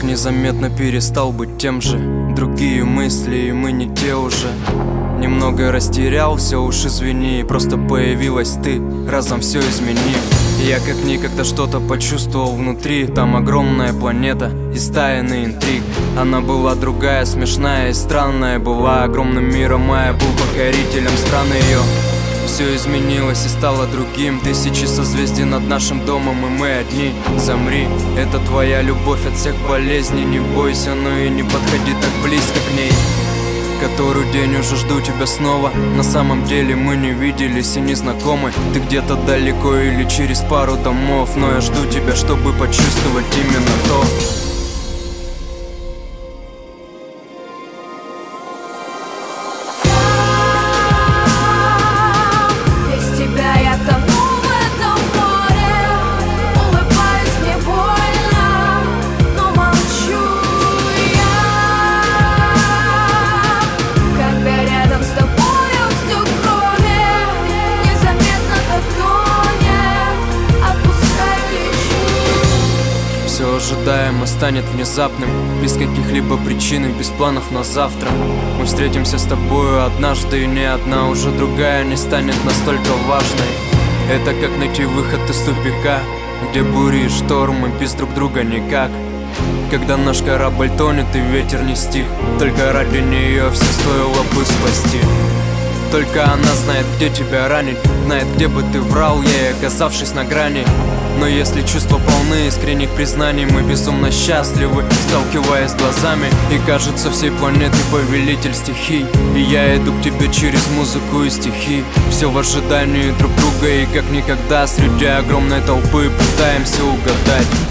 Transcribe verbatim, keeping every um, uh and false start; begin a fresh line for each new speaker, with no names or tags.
незаметно перестал быть тем же. Другие мысли, и мы не те уже. Немного растерялся, уж извини. Просто появилась ты, разом все изменив. Я как никогда что-то почувствовал внутри. Там огромная планета и стаяный интриг. Она была другая, смешная и странная. Была огромным миром, а я был покорителем страны ее. Все изменилось и стало другим. Тысячи созвездий над нашим домом, и мы одни. Замри, это твоя любовь от всех болезней. Не бойся, но и не подходи так близко к ней. Который день уже жду тебя снова. На самом деле мы не виделись и не знакомы. Ты где-то далеко или через пару домов, но я жду тебя, чтобы почувствовать именно то. Все ожидаемо станет внезапным, без каких-либо причин и без планов на завтра. Мы встретимся с тобою однажды, и ни одна уже другая не станет настолько важной. Это как найти выход из тупика, где бури и штормы без друг друга никак. Когда наш корабль тонет и ветер не стих, только ради нее все стоило бы спасти. Только она знает, где тебя ранить, знает, где бы ты врал ей, оказавшись на грани. Но если чувства полны искренних признаний, мы безумно счастливы, сталкиваясь глазами. И кажется, всей планеты повелитель стихий, и я иду к тебе через музыку и стихи. Все в ожидании друг друга, и как никогда среди огромной толпы пытаемся угадать.